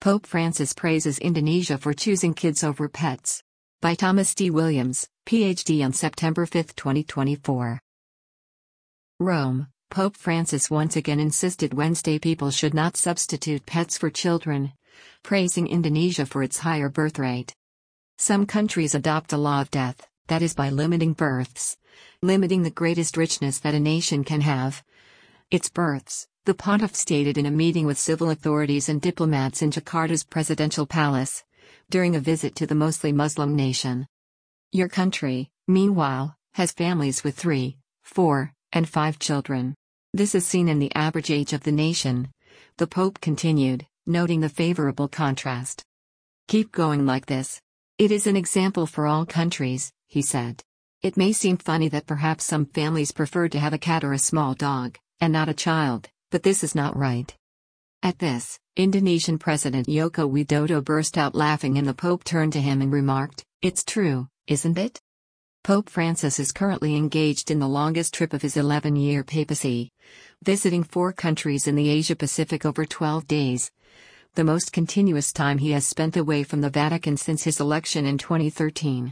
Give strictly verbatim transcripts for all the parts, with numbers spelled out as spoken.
Pope Francis praises Indonesia for choosing kids over pets. By Thomas D. Williams, P H D on September fifth, twenty twenty-four. Rome, Pope Francis once again insisted Wednesday people should not substitute pets for children, praising Indonesia for its higher birth rate. Some countries adopt a law of death, that is by limiting births, limiting the greatest richness that a nation can have, its births, the pontiff stated in a meeting with civil authorities and diplomats in Jakarta's presidential palace, during a visit to the mostly Muslim nation. Your country, meanwhile, has families with three, four, and five children. This is seen in the average age of the nation, the Pope continued, noting the favorable contrast. Keep going like this. It is an example for all countries, he said. It may seem funny that perhaps some families prefer to have a cat or a small dog, and not a child, but this is not right. At this, Indonesian President Joko Widodo burst out laughing and the Pope turned to him and remarked, "It's true, isn't it?" Pope Francis is currently engaged in the longest trip of his eleven-year papacy, visiting four countries in the Asia-Pacific over twelve days, the most continuous time he has spent away from the Vatican since his election in twenty thirteen.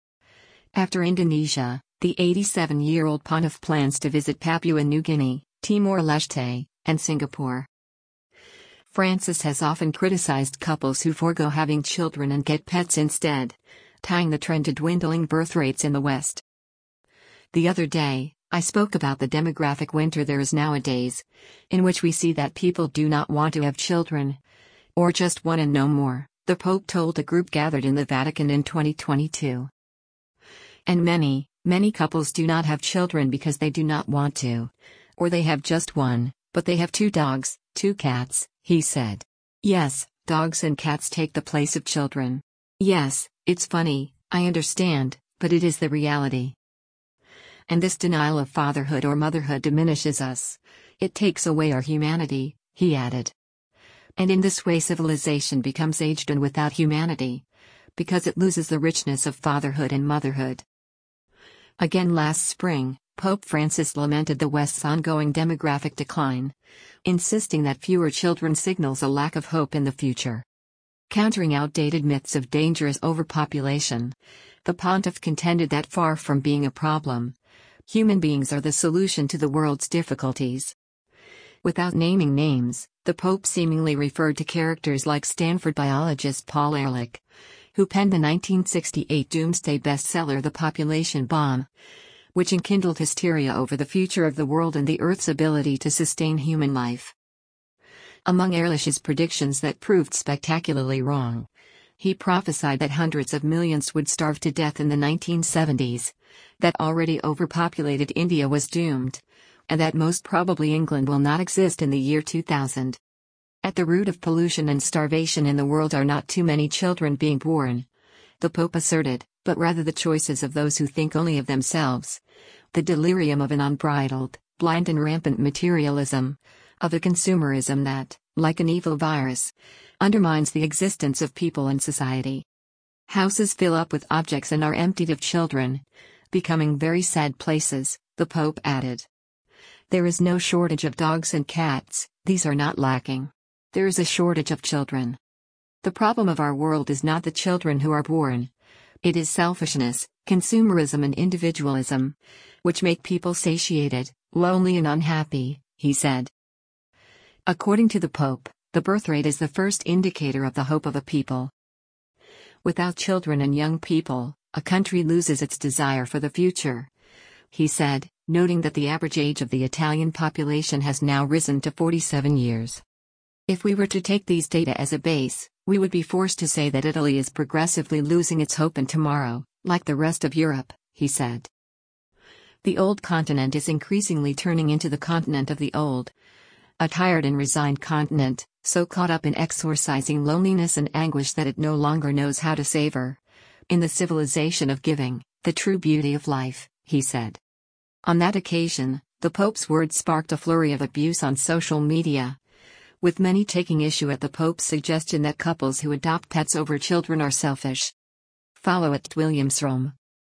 After Indonesia, the eighty-seven-year-old pontiff plans to visit Papua New Guinea, Timor-Leste, and Singapore. Francis has often criticized couples who forego having children and get pets instead, tying the trend to dwindling birth rates in the West. The other day, I spoke about the demographic winter there is nowadays, in which we see that people do not want to have children, or just one and no more, the Pope told a group gathered in the Vatican in twenty twenty-two. And many, many couples do not have children because they do not want to, or they have just one, but they have two dogs, two cats, he said. Yes, dogs and cats take the place of children. Yes, it's funny, I understand, but it is the reality. And this denial of fatherhood or motherhood diminishes us. It takes away our humanity, he added. And in this way civilization becomes aged and without humanity, because it loses the richness of fatherhood and motherhood. Again last spring, Pope Francis lamented the West's ongoing demographic decline, insisting that fewer children signals a lack of hope in the future. Countering outdated myths of dangerous overpopulation, the pontiff contended that far from being a problem, human beings are the solution to the world's difficulties. Without naming names, the Pope seemingly referred to characters like Stanford biologist Paul Ehrlich, who penned the nineteen sixty-eight doomsday bestseller The Population Bomb, which enkindled hysteria over the future of the world and the Earth's ability to sustain human life. Among Ehrlich's predictions that proved spectacularly wrong, he prophesied that hundreds of millions would starve to death in the nineteen seventies, that already overpopulated India was doomed, and that most probably England will not exist in the year two thousand. At the root of pollution and starvation in the world are not too many children being born, the Pope asserted, but rather the choices of those who think only of themselves, the delirium of an unbridled, blind and rampant materialism, of a consumerism that, like an evil virus, undermines the existence of people and society. Houses fill up with objects and are emptied of children, becoming very sad places, the Pope added. There is no shortage of dogs and cats, these are not lacking. There is a shortage of children. The problem of our world is not the children who are born. It is selfishness, consumerism and individualism, which make people satiated, lonely and unhappy, he said. According to the Pope, the birth rate is the first indicator of the hope of a people. Without children and young people, a country loses its desire for the future, he said, noting that the average age of the Italian population has now risen to forty-seven years. If we were to take these data as a base, we would be forced to say that Italy is progressively losing its hope in tomorrow, like the rest of Europe, he said. The old continent is increasingly turning into the continent of the old, a tired and resigned continent, so caught up in exorcising loneliness and anguish that it no longer knows how to savor, in the civilization of giving, the true beauty of life, he said. On that occasion, the Pope's words sparked a flurry of abuse on social media, with many taking issue at the Pope's suggestion that couples who adopt pets over children are selfish. Follow at Williamsrome.